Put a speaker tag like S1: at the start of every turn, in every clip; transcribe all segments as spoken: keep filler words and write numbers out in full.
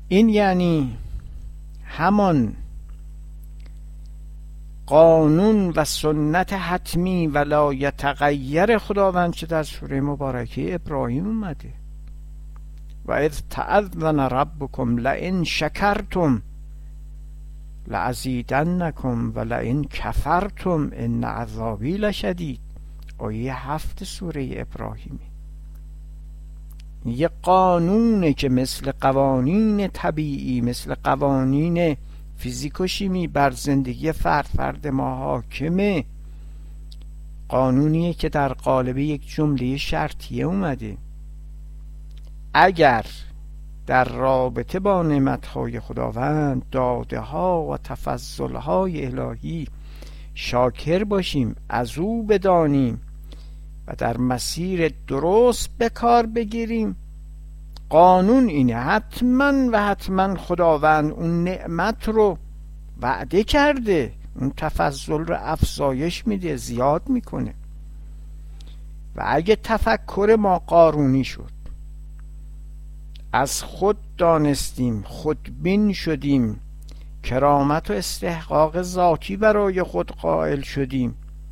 S1: این یعنی همان قانون و سنت حتمی و لا یتغیر خداوند که در سوره مبارکه ابراهیم اومده. و اذ تأذن ربکم لئن شکرتم لأزیدنکم و لئن کفرتم ان عذابی لشدید. آیه هفت سوره ابراهیمی. یه قانونه که مثل قوانین طبیعی، مثل قوانین فیزیک و شیمی بر زندگی فرد فرد ما حاکمه. قانونیه که در قالب یک جمله شرطیه اومده. اگر در رابطه با نعمتهای خداوند، داده ها و تفضل های الهی شاکر باشیم، از او بدانیم و در مسیر درست به کار بگیریم، قانون اینه حتما و حتما خداوند اون نعمت رو وعده کرده، اون تفضل رو افزایش میده، زیاد میکنه. و اگه تفکر ما قارونی شد، از خود دانستیم، خودبین شدیم، کرامت و استحقاق ذاتی برای خود قائل شدیم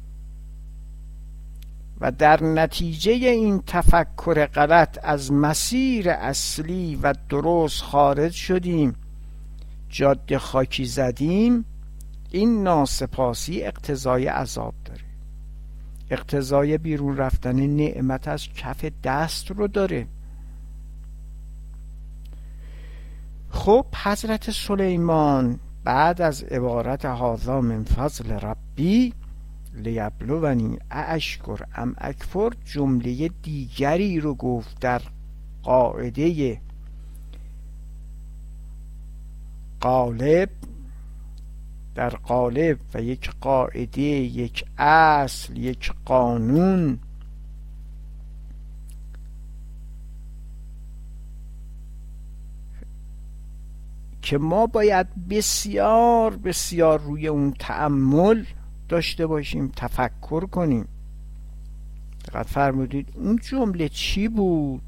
S1: و در نتیجه این تفکر غلط از مسیر اصلی و درست خارج شدیم، جاده خاکی زدیم، این ناسپاسی اقتضای عذاب داره، اقتضای بیرون رفتن نعمت از کف دست رو داره. خب حضرت سلیمان بعد از عبارت هذا من فضل ربی لیبلونی ااشکر ام اکفر، جمله دیگری رو گفت در قاعده قالب، در قالب و یک قاعده، یک اصل، یک قانون. که ما باید بسیار بسیار روی اون تأمل داشته باشیم، تفکر کنیم. دقت فرمودید اون جمله چی بود؟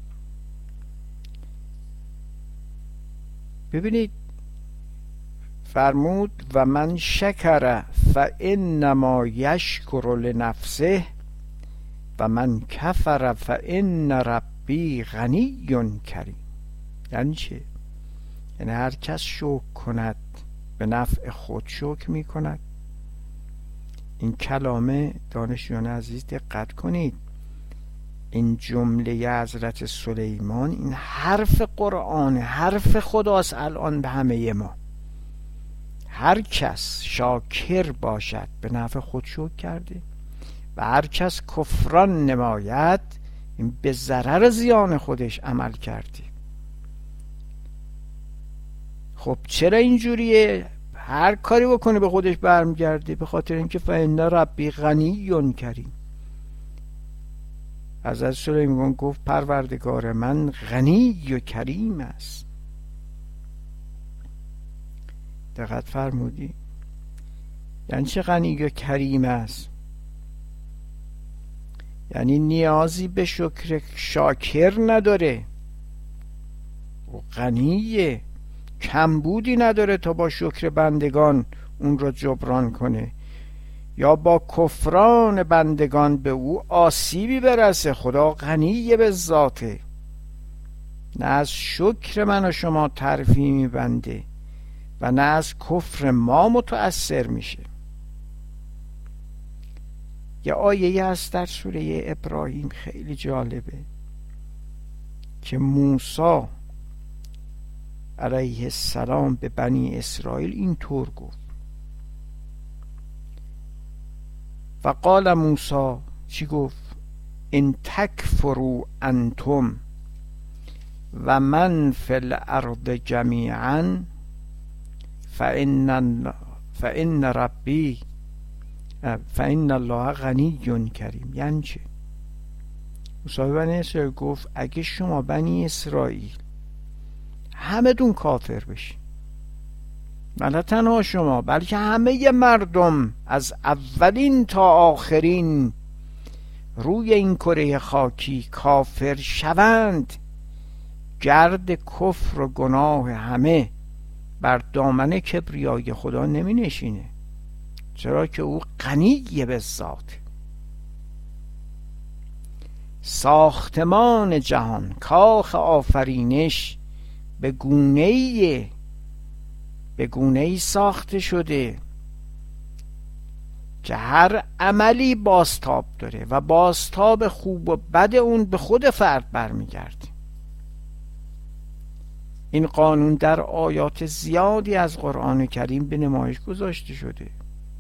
S1: ببینید فرمود و من شکر فانما یشکر لنفسه و من کفر فان ربی غنی کریم. یعنی چه؟ یعنی هر کس شکر کند به نفع خود شکر می کند. این کلامه دانشجویان عزیز دقت کنید، این جمله حضرت سلیمان، این حرف قرآن، حرف خداست الان به همه ما. هر کس شاکر باشد به نفع خود شکر کرده و هر کس کفران نماید این به ضرر زیان خودش عمل کرده. خب چرا اینجوریه؟ هر کاری بکنه به خودش برمیگرده، به خاطر اینکه فإن ربی غنی کریم. حضرت سلیمان گفت پروردگار من غنی و کریم است. دقت فرمودی؟ یعنی چه غنی و کریم است؟ یعنی نیازی به شکر شاکر نداره و غنیه، کمبودی نداره تا با شکر بندگان اون رو جبران کنه یا با کفران بندگان به او آسیبی برسه. خدا غنیه به ذاته، نه از شکر من و شما ترفیع میبنده و نه از کفر ما متأثر میشه. یه آیه هست در سوره ابراهیم خیلی جالبه که موسی علیه السلام به بنی اسرائیل اینطور گفت و قال موسی، چی گفت؟ ان تکفروا انتم و من فی الارض جمیعا فإن فإن ربی فإن الله غنی کریم. یعنی چه؟ موسی به بنی اسرائیل گفت اگه شما بنی اسرائیل همه دون کافر بشین، نه تنها شما بلکه همه مردم از اولین تا آخرین روی این کره خاکی کافر شوند، گرد کفر و گناه همه بر دامن کبریای خدا نمی نشینه، چرا که او غنیه به ذات. ساختمان جهان، کاخ آفرینش به گونه‌ای به گونه‌ای ساخته شده که هر عملی بازتاب داره و بازتاب خوب و بد اون به خود فرد برمیگرده. این قانون در آیات زیادی از قرآن کریم به نمایش گذاشته شده.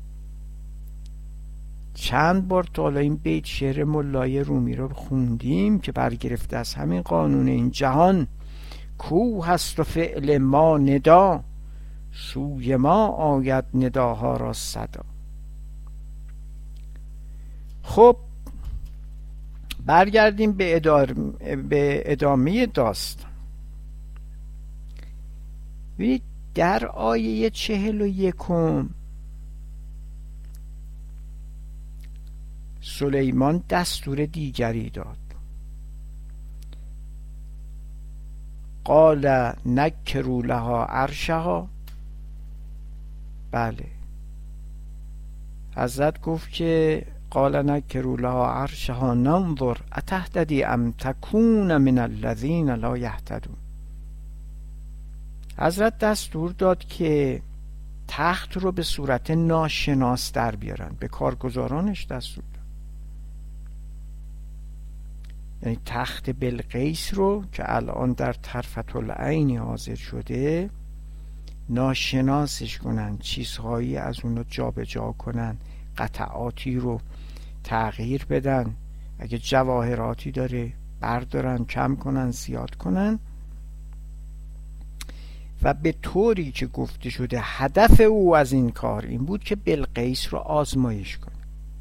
S1: چند بار تا حالا این بیت شعر ملای رومی رو خوندیم که برگرفته از همین قانون. این جهان کو هست و فعل ما ندا، سوی ما آید نداها را صدا. خب برگردیم به ادامه, به ادامه داستان. ببینید در آیه چهل و یکم سلیمان دستور دیگری داد. قال نکروا لها عرشها. بله، حضرت گفت که قال نکروا لها عرشها ننظر اتهتدی ام تکون من الذین لا یهتدون. حضرت دستور داد که تخت رو به صورت ناشناس در بیارن، به کارگزارانش دستور داد. یعنی تخت بلقیس رو که الان در طرفة العین حاضر شده ناشناسش کنن، چیزهایی از اون رو جا به جا کنن، قطعاتی رو تغییر بدن، اگه جواهراتی داره بردارن، کم کنن، زیاد کنن، و به طوری که گفته شده هدف او از این کار این بود که بلقیس رو آزمایش کنه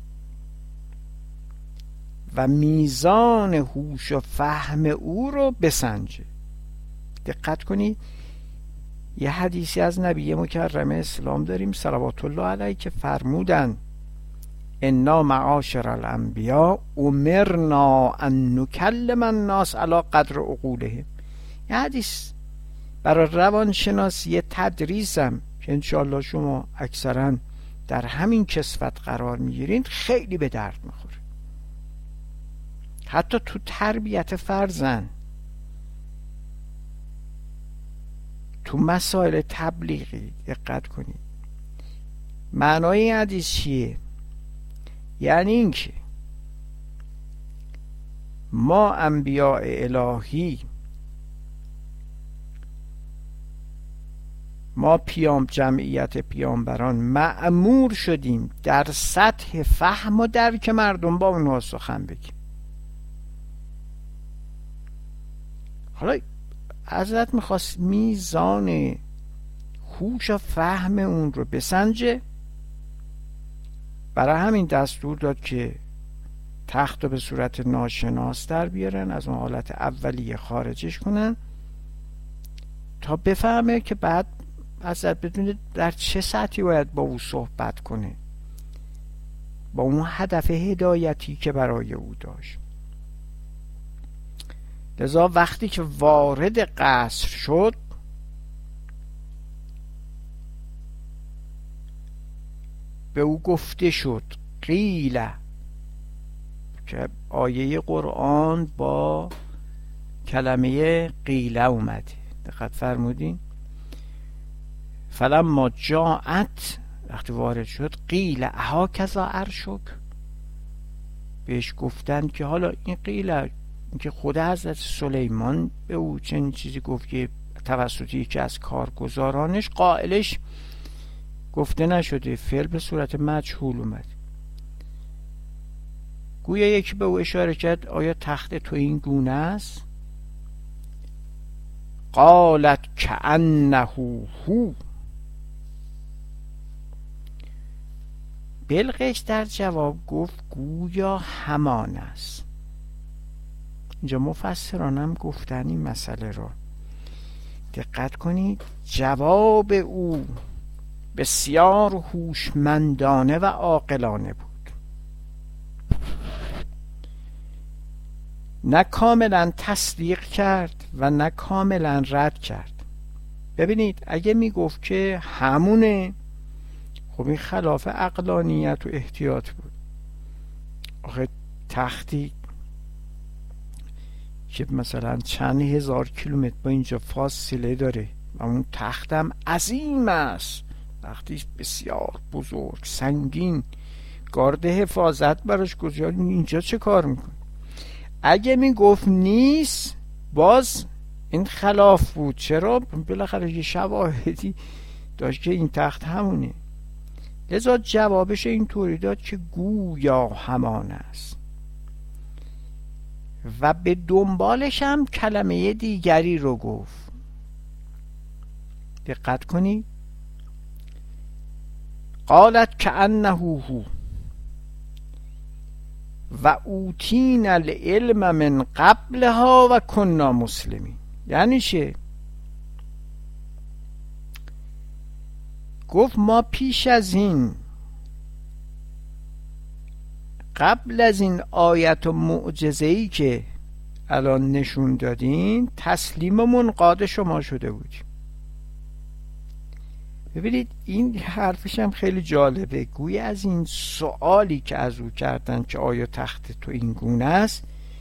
S1: و میزان هوش و فهم او رو بسنجه. دقت کنید یه حدیثی از نبی مکرم اسلام داریم صلوات الله علیه که فرمودن انا معاشر الانبیاء امرنا ان نکلم الناس علی قدر عقولهم. یه حدیث برای روانشناسی تدریسم که انشاءالله شما اکثرا در همین کسوت قرار میگیرین خیلی به درد میخوره. حتی تو تربیت فرزند، تو مسائل تبلیغی دقت کنید. معنای این حدیث چیه؟ یعنی این که ما انبیاء الهی، ما پیام جمعیت پیامبران مأمور شدیم در سطح فهم و درک مردم با اونها سخن بگیم. حالا حضرت میخواست میزان هوش و فهم اون رو بسنجه، برای همین دستور داد که تخت رو به صورت ناشناس در بیارن، از اون حالت اولیه خارجش کنن تا بفهمه که بعد حضرت بدونه در چه سطحی باید با او صحبت کنه، با اون هدف هدایتی که برای او داشت. لذا وقتی که وارد قصر شد به او گفته شد قیل، که آیه قرآن با کلمه قیل اومده، دقت فرمودین؟ فلما جاءت، وقتی وارد شد، قیل اهاکذا عرشک، بهش گفتن که حالا این قیل که خود حضرت سلیمان به او چنین چیزی گفت که توسطی که از کارگزارانش قائلش گفته نشده، فعل به صورت مجهول اومد. گویا یکی به او اشاره کرد آیا تخت تو این گونه است؟ قالت کأنه هو. بلقیس در جواب گفت گویا همان است. اینجا مفسران هم گفتن این مسئله را، دقت کنید، جواب او بسیار هوشمندانه و عاقلانه بود، نه کاملا تصدیق کرد و نه کاملا رد کرد. ببینید اگه میگفت که همونه، خب این خلاف عقلانیت و احتیاط بود. آخه تختی که مثلا چند هزار کیلومتر با اینجا فاصله داره و اون تختم عظیم است، تختی بسیار بزرگ سنگین، گارد حفاظت براش گذاشته، اینجا چه کار میکنه؟ اگه میگفت نیست باز این خلاف بود. چرا؟ بالاخره یه شواهدی داشت که این تخت همونه. لذا جوابش اینطوری داد که گویا همان است و به دنبالش هم کلمه دیگری رو گفت. دقت کنید، قالت کأنه هو و اوتینا العلم من قبلها و کنا مسلمین. یعنی چه؟ گفت ما پیش از این، قبل از این آیت و معجزه‌ای که الان نشون دادین، تسلیم منقاد شما شده بودیم. ببینید این حرفش هم خیلی جالبه. گویا از این سوالی که از او کردن که آیا تخت تو این گونه است،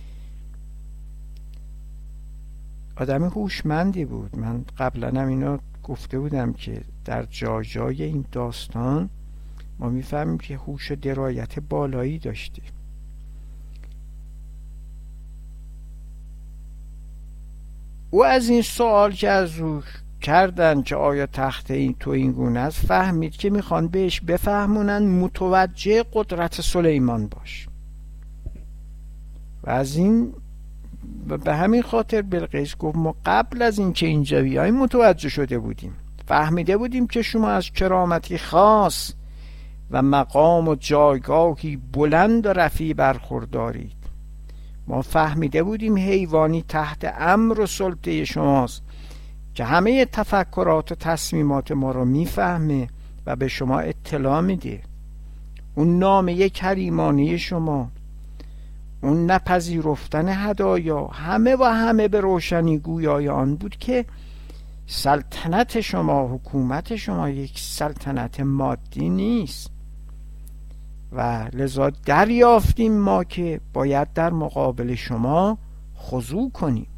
S1: آدم هوشمندی بود. من قبلا هم اینا گفته بودم که در جای جای این داستان ما میفهمیم که هوش و درایت بالایی داشته. او از این سوال که از او کردن که آیا تخت این تو این گونه است، فهمید که میخوان بهش بفهمونن متوجه قدرت سلیمان باش و از این به همین خاطر بلقیس گفت ما قبل از این که اینجا بیاییم متوجه شده بودیم، فهمیده بودیم که شما از کرامتی خاص و مقام و جایگاهی بلند و رفیع برخوردارید. ما فهمیده بودیم حیوانی تحت امر و سلطه شماست که همه تفکرات و تصمیمات ما رو میفهمه و به شما اطلاع میده. اون نامه کریمانه شما، اون نپذیرفتن هدایا، همه و همه به روشنی گویای آن بود که سلطنت شما، حکومت شما یک سلطنت مادی نیست و لذا دریافتیم ما که باید در مقابل شما خضوع کنیم.